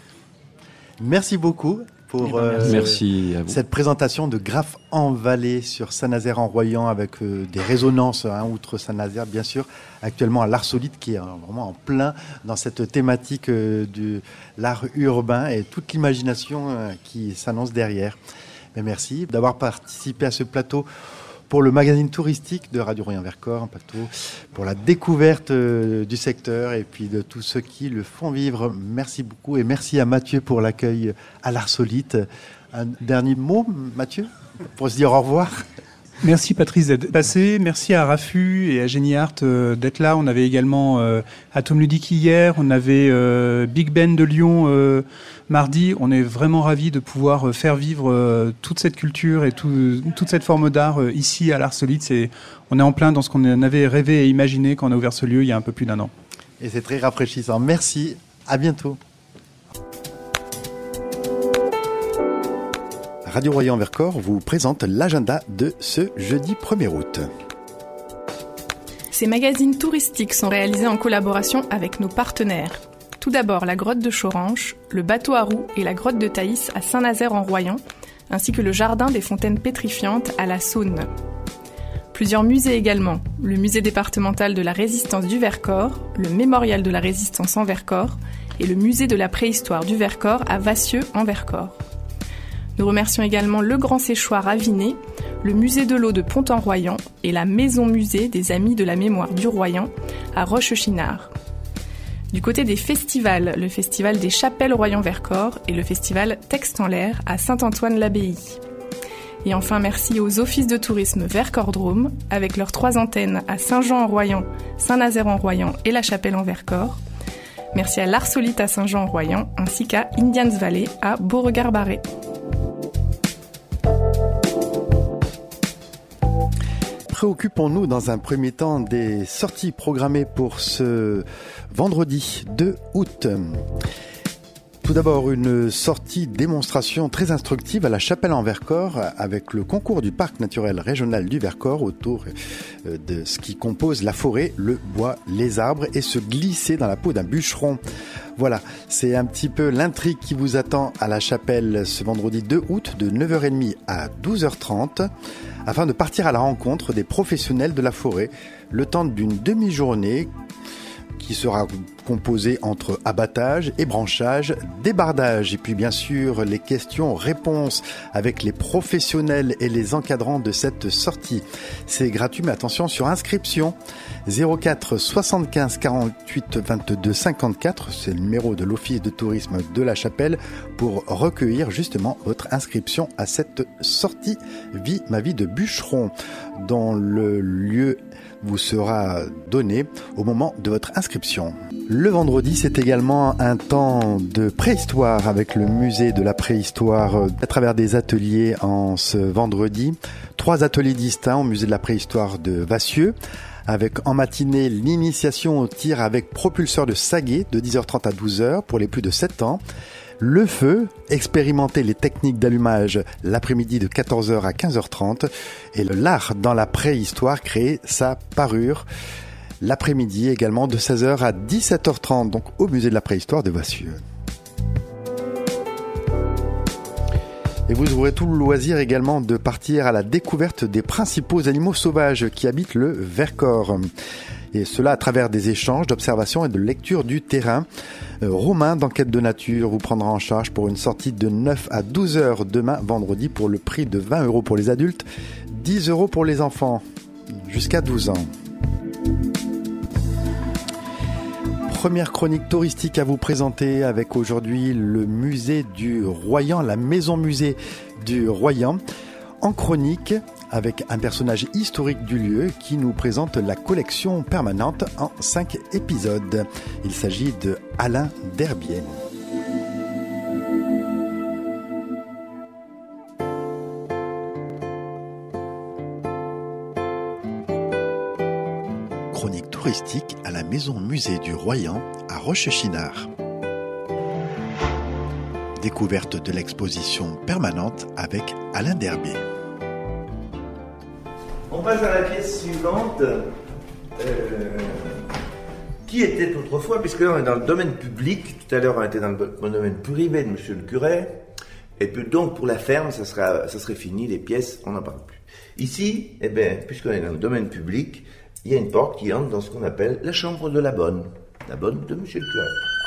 Merci beaucoup pour merci à vous. Cette présentation de Graphes en Valais sur Saint-Nazaire-en-Royan avec des résonances, outre Saint-Nazaire bien sûr, actuellement à l'Art Solide qui est vraiment en plein dans cette thématique de l'art urbain et toute l'imagination qui s'annonce derrière. Mais merci d'avoir participé à ce plateau pour le magazine touristique de Radio Royan-Vercors, un plateau pour la découverte du secteur et puis de tous ceux qui le font vivre. Merci beaucoup et merci à Mathieu pour l'accueil à l'Art Solide. Un dernier mot, Mathieu, pour se dire au revoir. Merci Patrice d'être passé, merci à Rafu et à Génie Art d'être là. On avait également Atom Ludique hier, on avait Big Ben de Lyon mardi. On est vraiment ravis de pouvoir faire vivre toute cette culture et toute cette forme d'art ici à l'Art Solide. On est en plein dans ce qu'on avait rêvé et imaginé quand on a ouvert ce lieu il y a un peu plus d'1 an. Et c'est très rafraîchissant. Merci, à bientôt. Radio Royan-Vercors vous présente l'agenda de ce jeudi 1er août. Ces magazines touristiques sont réalisés en collaboration avec nos partenaires. Tout d'abord la grotte de Choranche, le bateau à roues et la grotte de Thaïs à Saint-Nazaire-en-Royan, ainsi que le jardin des fontaines pétrifiantes à la Saône. Plusieurs musées également, le musée départemental de la résistance du Vercors, le mémorial de la résistance en Vercors et le musée de la préhistoire du Vercors à Vassieux en Vercors. Nous remercions également le Grand Séchoir à Vinay, le musée de l'eau de Pont-en-Royan et la maison-musée des Amis de la Mémoire du Royan à Roche-Chinard. Du côté des festivals, le festival des Chapelles Royan-Vercors et le festival Texte en l'air à Saint-Antoine-l'Abbaye. Et enfin, merci aux offices de tourisme Vercors-Drôme, avec leurs 3 antennes à Saint-Jean-en-Royan, Saint-Nazaire-en-Royan et La Chapelle-en-Vercors. Merci à l'Art Solide à Saint-Jean-en-Royan, ainsi qu'à Indians Valley à Beauregard-Barré. Préoccupons-nous dans un premier temps des sorties programmées pour ce vendredi 2 août. Tout d'abord, une sortie démonstration très instructive à la Chapelle-en-Vercors avec le concours du Parc naturel régional du Vercors autour de ce qui compose la forêt, le bois, les arbres et se glisser dans la peau d'un bûcheron. Voilà, c'est un petit peu l'intrigue qui vous attend à la Chapelle ce vendredi 2 août de 9h30 à 12h30 afin de partir à la rencontre des professionnels de la forêt le temps d'une demi-journée qui sera composée entre abattage, ébranchage, débardage et puis bien sûr les questions-réponses avec les professionnels et les encadrants de cette sortie. C'est gratuit mais attention sur inscription 04 75 48 22 54, c'est le numéro de l'Office de tourisme de la Chapelle pour recueillir justement votre inscription à cette sortie Vie ma vie de bûcheron dont le lieu vous sera donné au moment de votre inscription. Le vendredi, c'est également un temps de préhistoire avec le musée de la préhistoire à travers des ateliers en ce vendredi. 3 ateliers distincts au musée de la préhistoire de Vassieux avec en matinée l'initiation au tir avec propulseur de Saguet de 10h30 à 12h pour les plus de 7 ans. Le feu, expérimenter les techniques d'allumage l'après-midi de 14h à 15h30 et l'art dans la préhistoire créer sa parure l'après-midi également de 16h à 17h30 donc au musée de la préhistoire de Vassieux. Et vous aurez tout le loisir également de partir à la découverte des principaux animaux sauvages qui habitent le Vercors. Et cela à travers des échanges, d'observations et de lecture du terrain. Romain d'Enquête de Nature vous prendra en charge pour une sortie de 9 à 12 heures demain, vendredi, pour le prix de 20 € pour les adultes, 10 € pour les enfants, jusqu'à 12 ans. Première chronique touristique à vous présenter avec aujourd'hui le musée du Royan, la maison musée du Royan, en chronique avec un personnage historique du lieu qui nous présente la collection permanente en 5 épisodes. Il s'agit de Alain Derbier. Chronique touristique à la maison musée du Royan à Rochechinard. Découverte de l'exposition permanente avec Alain Derbier. On passe à la pièce suivante. Qui était autrefois, puisque là on est dans le domaine public, tout à l'heure on était dans le domaine privé de monsieur le curé, et puis donc pour la ferme, ça serait fini, les pièces, on n'en parle plus. Ici, puisqu'on est dans le domaine public, il y a une porte qui entre dans ce qu'on appelle la chambre de la bonne de monsieur le curé.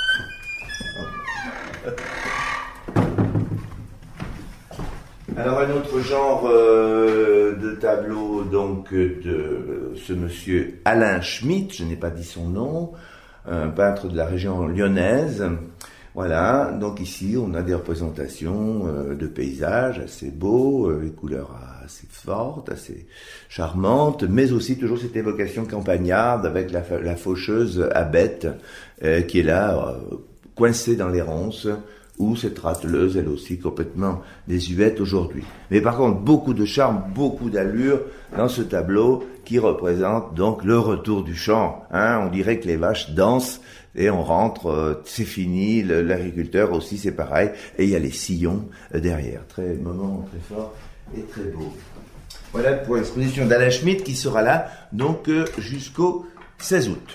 Alors un autre genre de tableau donc de ce monsieur Alain Schmitt, je n'ai pas dit son nom, un peintre de la région lyonnaise. Voilà, donc ici on a des représentations de paysages assez beaux, les couleurs assez fortes, assez charmantes, mais aussi toujours cette évocation campagnarde avec la faucheuse Abette qui est là, coincée dans les ronces, ou cette rateleuse, elle aussi complètement désuète aujourd'hui. Mais par contre, beaucoup de charme, beaucoup d'allure dans ce tableau qui représente donc le retour du champ. On dirait que les vaches dansent et on rentre, c'est fini, l'agriculteur aussi c'est pareil, et il y a les sillons derrière. Moment très fort et très beau. Voilà pour l'exposition d'Alain Schmitt qui sera là donc jusqu'au 16 août.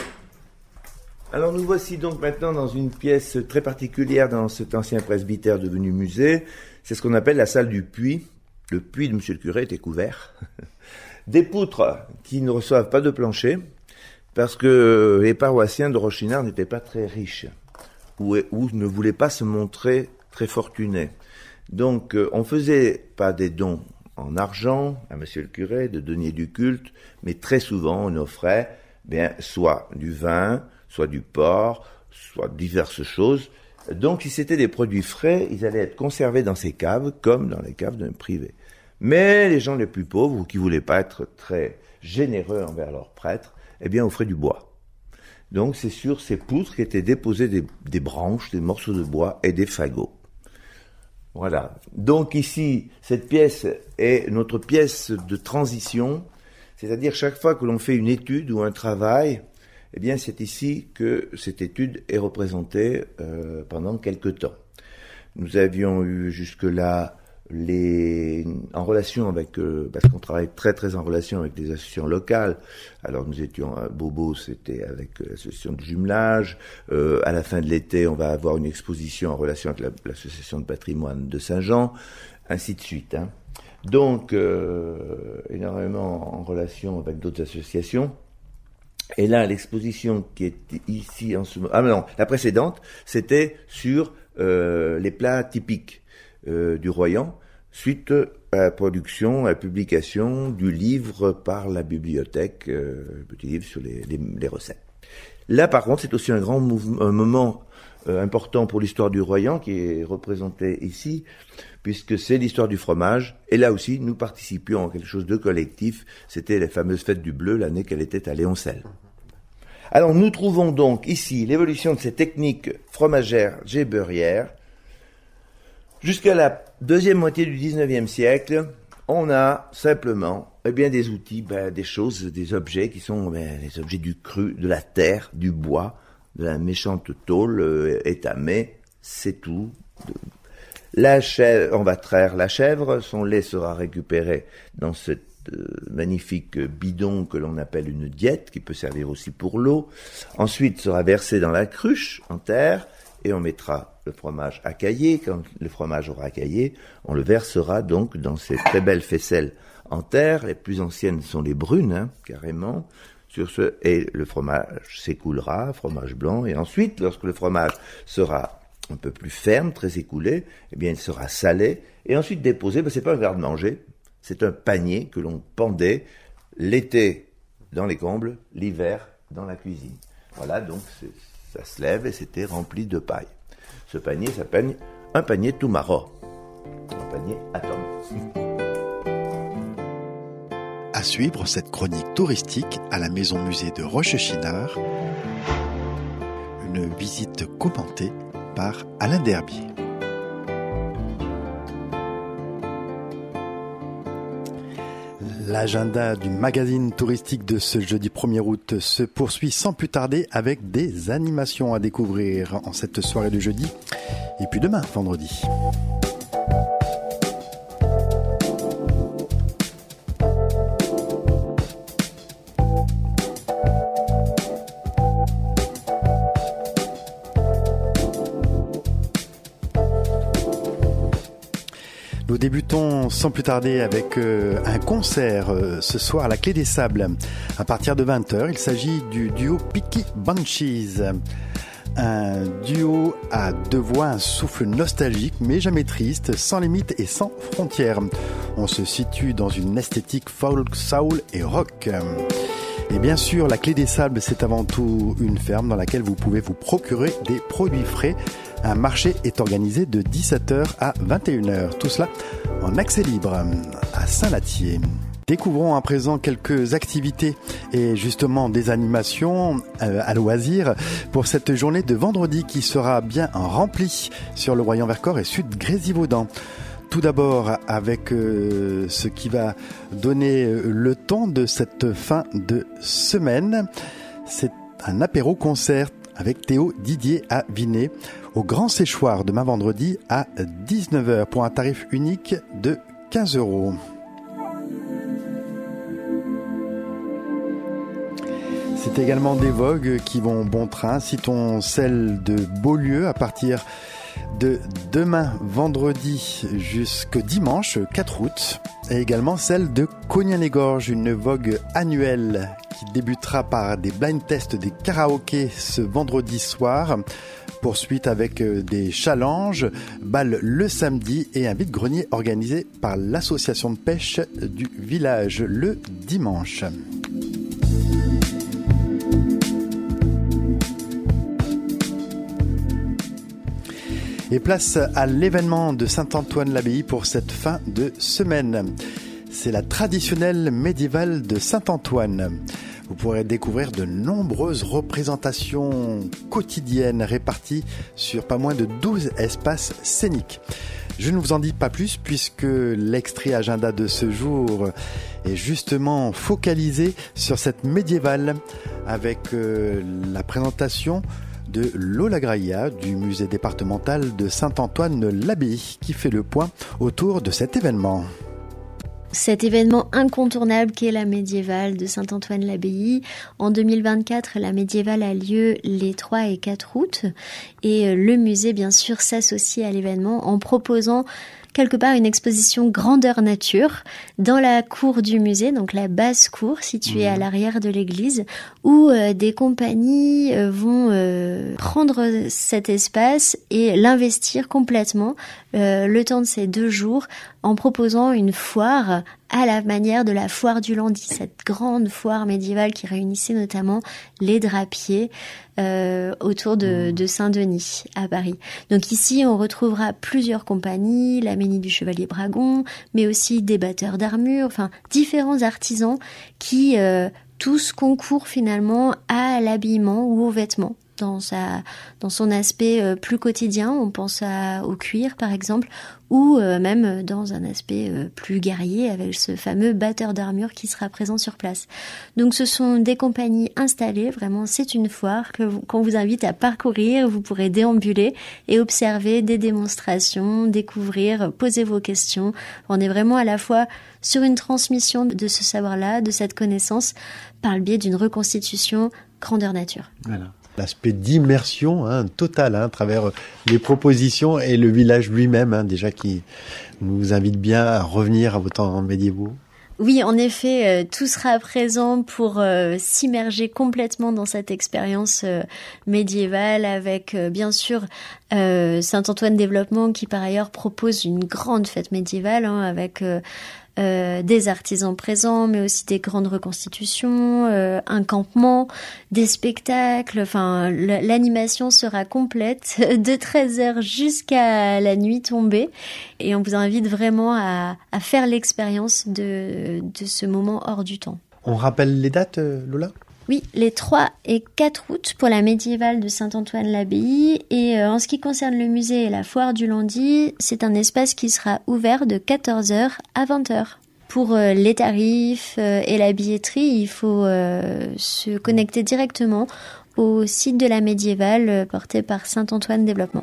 Alors nous voici donc maintenant dans une pièce très particulière dans cet ancien presbytère devenu musée. C'est ce qu'on appelle la salle du puits. Le puits de monsieur le curé était couvert. Des poutres qui ne reçoivent pas de plancher parce que les paroissiens de Rochechinard n'étaient pas très riches ou ne voulaient pas se montrer très fortunés. Donc on faisait pas des dons en argent à monsieur le curé, de deniers du culte, mais très souvent on offrait soit du vin, soit du porc, soit diverses choses. Donc, si c'était des produits frais, ils allaient être conservés dans ces caves, comme dans les caves d'un privé. Mais les gens les plus pauvres, ou qui voulaient pas être très généreux envers leurs prêtres, offraient du bois. Donc, c'est sur ces poutres qu'étaient déposées des branches, des morceaux de bois et des fagots. Voilà. Donc ici, cette pièce est notre pièce de transition, c'est-à-dire chaque fois que l'on fait une étude ou un travail, c'est ici que cette étude est représentée pendant quelque temps. Nous avions eu jusque-là en relation avec, parce qu'on travaille très très en relation avec des associations locales. Alors nous étions à Bobo, c'était avec l'association de jumelage. À la fin de l'été, on va avoir une exposition en relation avec l'association de patrimoine de Saint-Jean, ainsi de suite. Donc énormément en relation avec d'autres associations. Et là, l'exposition qui est ici en ce moment... la précédente, c'était sur les plats typiques du Royan, suite à la production, à la publication du livre par la bibliothèque, petit livre sur les recettes. Là, par contre, c'est aussi un moment important pour l'histoire du Royan qui est représenté ici, puisque c'est l'histoire du fromage. Et là aussi, nous participions à quelque chose de collectif. C'était les fameuses fêtes du bleu, l'année qu'elle était à Léoncel. Alors, nous trouvons donc ici l'évolution de ces techniques fromagères et beurrières. Jusqu'à la deuxième moitié du 19e siècle, on a simplement des outils, des choses, des objets qui sont les objets du cru, de la terre, du bois, de la méchante tôle étamée, c'est tout. La chèvre, on va traire la chèvre, son lait sera récupéré dans cette magnifique bidon que l'on appelle une diète, qui peut servir aussi pour l'eau. Ensuite sera versé dans la cruche en terre, et on mettra le fromage à cailler. Quand le fromage aura caillé, on le versera donc dans ces très belles faisselles en terre. Les plus anciennes sont les brunes, carrément. sur ce, et le fromage s'écoulera, fromage blanc, et ensuite, lorsque le fromage sera un peu plus ferme, très écoulé, eh bien, il sera salé, et ensuite déposé, c'est pas un garde-manger, c'est un panier que l'on pendait l'été dans les combles, l'hiver dans la cuisine. Voilà, donc ça se lève et c'était rempli de paille. Ce panier s'appelle un panier Toumara, un panier à tomme. À suivre cette chronique touristique à la maison-musée de Rochechinard, une visite commentée par Alain Derbier. L'agenda du magazine touristique de ce jeudi 1er août se poursuit sans plus tarder avec des animations à découvrir en cette soirée de jeudi et puis demain, vendredi. Nous débutons sans plus tarder avec un concert ce soir à la Clé des Sables. À partir de 20h, il s'agit du duo Picky Banshees. Un duo à deux voix, un souffle nostalgique mais jamais triste, sans limite et sans frontières. On se situe dans une esthétique folk, soul et rock. Et bien sûr, la Clé des Sables, c'est avant tout une ferme dans laquelle vous pouvez vous procurer des produits frais. Un marché est organisé de 17h à 21h. Tout cela en accès libre à Saint-Latier. Découvrons à présent quelques activités et justement des animations à loisir pour cette journée de vendredi qui sera bien remplie sur le Royan-Vercors et Sud-Grésivaudan. Tout d'abord avec ce qui va donner le ton de cette fin de semaine. C'est un apéro-concert avec Théo Didier à Vinay au Grand Séchoir demain vendredi à 19h pour un tarif unique de 15 €. C'est également des vogues qui vont bon train. Citons celle de Beaulieu à partir de demain vendredi jusqu'au dimanche 4 août. Et également celle de Cognat-les-Gorges, une vogue annuelle qui débutera par des blind tests, des karaokés ce vendredi soir. Poursuite avec des challenges, bal le samedi et un vide-grenier organisé par l'association de pêche du village le dimanche. Et place à l'événement de Saint-Antoine-l'Abbaye pour cette fin de semaine. C'est la traditionnelle médiévale de Saint-Antoine. Vous pourrez découvrir de nombreuses représentations quotidiennes réparties sur pas moins de 12 espaces scéniques. Je ne vous en dis pas plus puisque l'extrait agenda de ce jour est justement focalisé sur cette médiévale avec la présentation de Lola Graia du musée départemental de Saint-Antoine-l'Abbaye qui fait le point autour de cet événement. Cet événement incontournable qu'est la médiévale de Saint-Antoine-l'Abbaye. En 2024, la médiévale a lieu les 3 et 4 août et le musée, bien sûr, s'associe à l'événement en proposant quelque part une exposition grandeur nature dans la cour du musée, donc la basse cour située à l'arrière de l'église, où des compagnies vont prendre cet espace et l'investir complètement le temps de ces 2 jours en proposant une foire à la manière de la foire du Landy, cette grande foire médiévale qui réunissait notamment les drapiers autour de Saint-Denis à Paris. Donc ici, on retrouvera plusieurs compagnies, la Ménie du Chevalier Bragon, mais aussi des batteurs d'armure, enfin différents artisans qui tous concourent finalement à l'habillement ou aux vêtements. Dans son aspect plus quotidien, on pense au cuir par exemple, ou même dans un aspect plus guerrier avec ce fameux batteur d'armure qui sera présent sur place. Donc ce sont des compagnies installées, vraiment c'est une foire qu'on vous invite à parcourir, vous pourrez déambuler et observer des démonstrations, découvrir, poser vos questions. On est vraiment à la fois sur une transmission de ce savoir-là, de cette connaissance, par le biais d'une reconstitution grandeur nature. Voilà. L'aspect d'immersion totale à travers les propositions et le village lui-même déjà qui nous invite bien à revenir à vos temps médiévaux. Oui, en effet, tout sera présent pour s'immerger complètement dans cette expérience médiévale avec, bien sûr, Saint-Antoine Développement qui, par ailleurs, propose une grande fête médiévale avec des artisans présents, mais aussi des grandes reconstitutions, un campement, des spectacles. Enfin, l'animation sera complète de 13h jusqu'à la nuit tombée. Et on vous invite vraiment à faire l'expérience de ce moment hors du temps. On rappelle les dates, Lola ? Oui, les 3 et 4 août pour la médiévale de Saint-Antoine-l'Abbaye. Et en ce qui concerne le musée et la foire du Landy, c'est un espace qui sera ouvert de 14h à 20h. Pour les tarifs et la billetterie, il faut se connecter directement au site de la médiévale porté par Saint-Antoine Développement.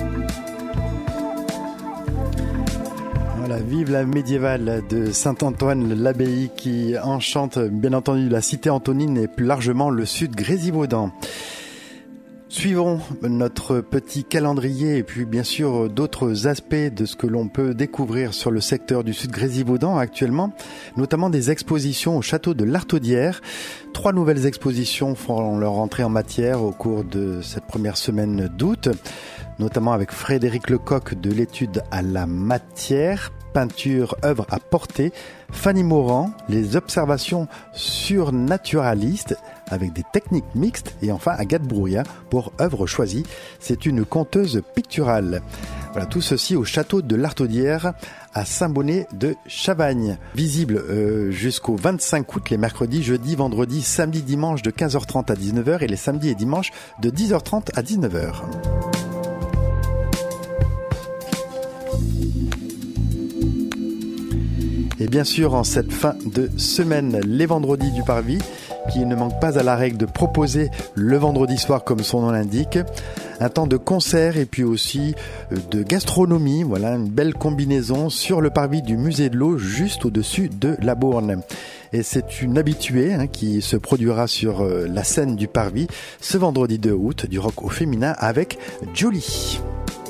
Voilà, vive la médiévale de Saint-Antoine-l'Abbaye qui enchante bien entendu la cité antonine et plus largement le sud Grésivaudan. Suivons notre petit calendrier et puis bien sûr d'autres aspects de ce que l'on peut découvrir sur le secteur du sud Grésivaudan actuellement, notamment des expositions au château de l'Artaudière. 3 nouvelles expositions font leur entrée en matière au cours de cette première semaine d'août, notamment avec Frédéric Lecoq de l'étude à la matière, peinture, œuvre à portée, Fanny Morand, les observations surnaturalistes avec des techniques mixtes et enfin Agathe Brouillat pour œuvre choisie. C'est une conteuse picturale. Voilà, tout ceci au château de l'Artaudière à Saint-Bonnet de Chavagne. Visible jusqu'au 25 août, les mercredis, jeudis, vendredis, samedis, dimanches de 15h30 à 19h et les samedis et dimanches de 10h30 à 19h. Et bien sûr, en cette fin de semaine, les vendredis du Parvis, qui ne manque pas à la règle de proposer le vendredi soir, comme son nom l'indique, un temps de concert et puis aussi de gastronomie. Voilà, une belle combinaison sur le Parvis du Musée de l'Eau, juste au-dessus de la Bourne. Et c'est une habituée qui se produira sur la scène du Parvis ce vendredi 2 août, du rock au féminin avec Jolie.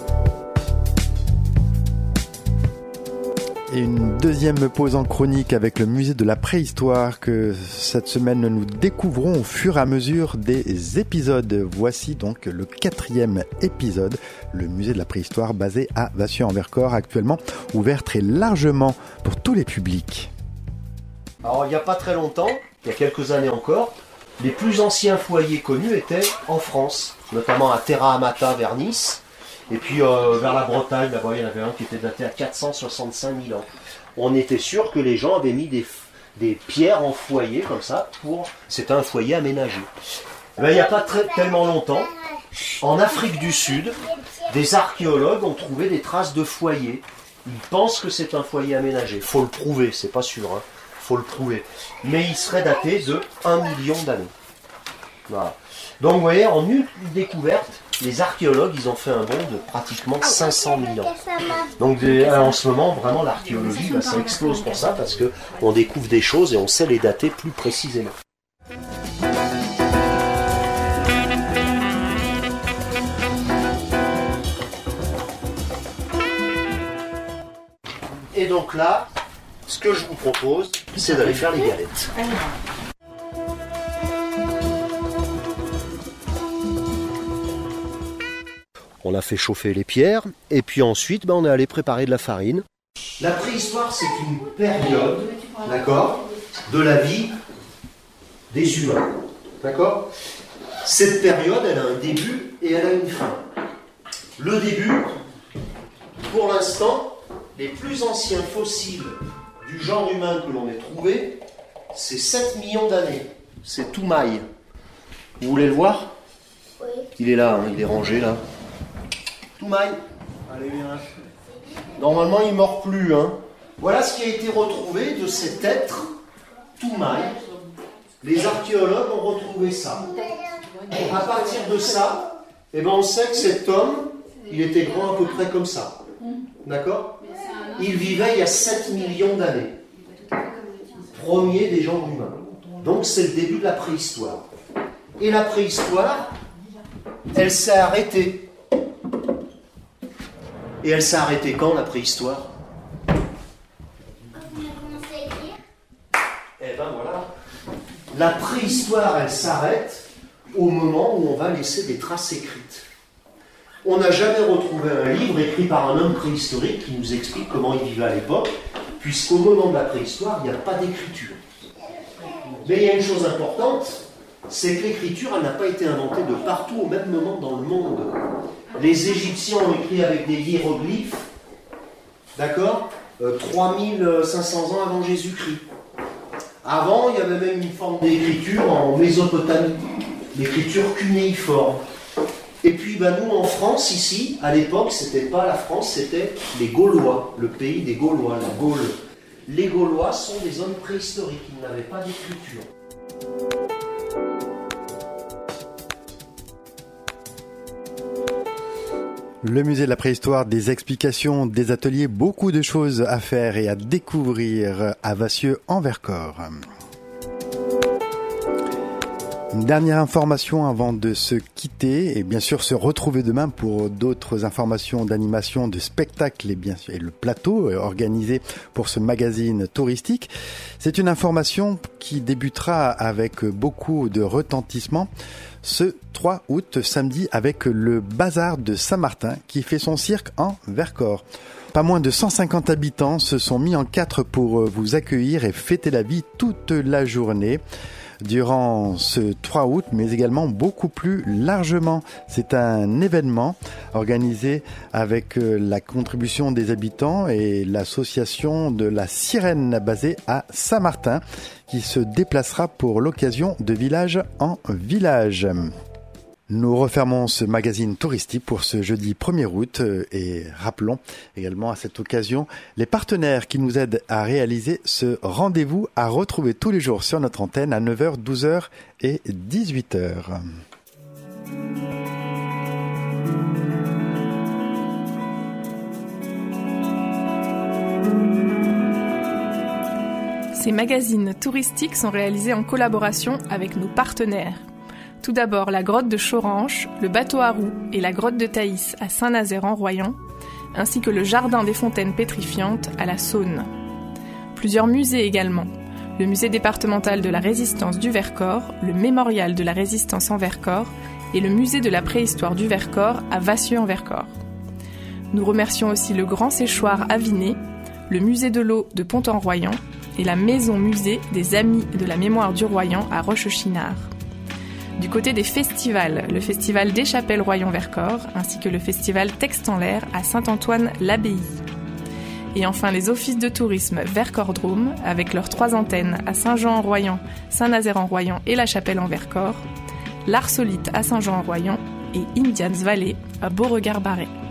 Et une deuxième pause en chronique avec le musée de la préhistoire que cette semaine nous découvrons au fur et à mesure des épisodes. Voici donc le 4e épisode, le musée de la préhistoire basé à Vassieux-en-Vercors, actuellement ouvert très largement pour tous les publics. Alors il n'y a pas très longtemps, il y a quelques années encore, les plus anciens foyers connus étaient en France, notamment à Terra Amata vers Nice. Et puis vers la Bretagne, là-bas, il y en avait un qui était daté à 465 000 ans. On était sûr que les gens avaient mis des pierres en foyer comme ça c'était un foyer aménagé. Mais il n'y a pas tellement longtemps, en Afrique du Sud, des archéologues ont trouvé des traces de foyer. Ils pensent que c'est un foyer aménagé. Faut le prouver, c'est pas sûr, faut le prouver. Mais il serait daté de 1 million d'années. Voilà. Donc vous voyez, en une découverte, les archéologues, ils ont fait un bond de pratiquement 500 000 ans. Donc en ce moment, vraiment, l'archéologie, ça explose pour ça, parce qu'on découvre des choses et on sait les dater plus précisément. Et donc là, ce que je vous propose, c'est d'aller faire les galettes. On a fait chauffer les pierres, et puis ensuite, on est allé préparer de la farine. La préhistoire, c'est une période, d'accord, de la vie des humains, d'accord. Cette période, elle a un début et elle a une fin. Le début, pour l'instant, les plus anciens fossiles du genre humain que l'on ait trouvés, c'est 7 millions d'années. C'est Toumaï. Vous voulez le voir ? Oui. Il est là, il est rangé là. Toumaï. Allez, viens. Normalement, il ne mord plus. Voilà ce qui a été retrouvé de cet être, Toumaï. Les archéologues ont retrouvé ça. À partir de ça, on sait que cet homme, il était grand à peu près comme ça. D'accord ? Il vivait il y a 7 millions d'années. Premier des genres humains. Donc c'est le début de la préhistoire. Et la préhistoire, elle s'est arrêtée. Et elle s'est arrêtée quand, la préhistoire ? voilà. La préhistoire, elle s'arrête au moment où on va laisser des traces écrites. On n'a jamais retrouvé un livre écrit par un homme préhistorique qui nous explique comment il vivait à l'époque, puisqu'au moment de la préhistoire, il n'y a pas d'écriture. Mais il y a une chose importante, c'est que l'écriture, elle n'a pas été inventée de partout au même moment dans le monde. Les Égyptiens ont écrit avec des hiéroglyphes, d'accord, 3500 ans avant Jésus-Christ. Avant, il y avait même une forme d'écriture en Mésopotamie, l'écriture cunéiforme. Et puis nous en France, ici, à l'époque, c'était pas la France, c'était les Gaulois, le pays des Gaulois, la Gaule. Les Gaulois sont des hommes préhistoriques, ils n'avaient pas d'écriture. Le musée de la préhistoire, des explications, des ateliers, beaucoup de choses à faire et à découvrir à Vassieux en Vercors. Une dernière information avant de se quitter et bien sûr se retrouver demain pour d'autres informations d'animation, de spectacles et bien sûr et le plateau organisé pour ce magazine touristique. C'est une information qui débutera avec beaucoup de retentissement ce 3 août, samedi, avec le bazar de Saint-Martin qui fait son cirque en Vercors. Pas moins de 150 habitants se sont mis en quatre pour vous accueillir et fêter la vie toute la journée. Durant ce 3 août, mais également beaucoup plus largement. C'est un événement organisé avec la contribution des habitants et l'association de la Sirène basée à Saint-Martin qui se déplacera pour l'occasion de village en village. Nous refermons ce magazine touristique pour ce jeudi 1er août et rappelons également à cette occasion les partenaires qui nous aident à réaliser ce rendez-vous à retrouver tous les jours sur notre antenne à 9h, 12h et 18h. Ces magazines touristiques sont réalisés en collaboration avec nos partenaires. Tout d'abord la grotte de Choranche, le bateau à roues et la grotte de Thaïs à Saint-Nazaire-en-Royan, ainsi que le jardin des fontaines pétrifiantes à la Saône. Plusieurs musées également, le musée départemental de la résistance du Vercors, le mémorial de la résistance en Vercors et le musée de la préhistoire du Vercors à Vassieux-en-Vercors. Nous remercions aussi le Grand Séchoir à Vinay, le musée de l'eau de Pont-en-Royan et la maison musée des Amis de la mémoire du Royan à Rochechinard. Du côté des festivals, le festival des Chapelles Royan-Vercors, ainsi que le festival Texte en l'air à Saint-Antoine-l'Abbaye. Et enfin les offices de tourisme Vercors-Drôme, avec leurs 3 antennes à Saint-Jean-en-Royan, Saint-Nazaire-en-Royan et la Chapelle-en-Vercors, l'Arsolite à Saint-Jean-en-Royan et Indians Valley à Beauregard-Barret.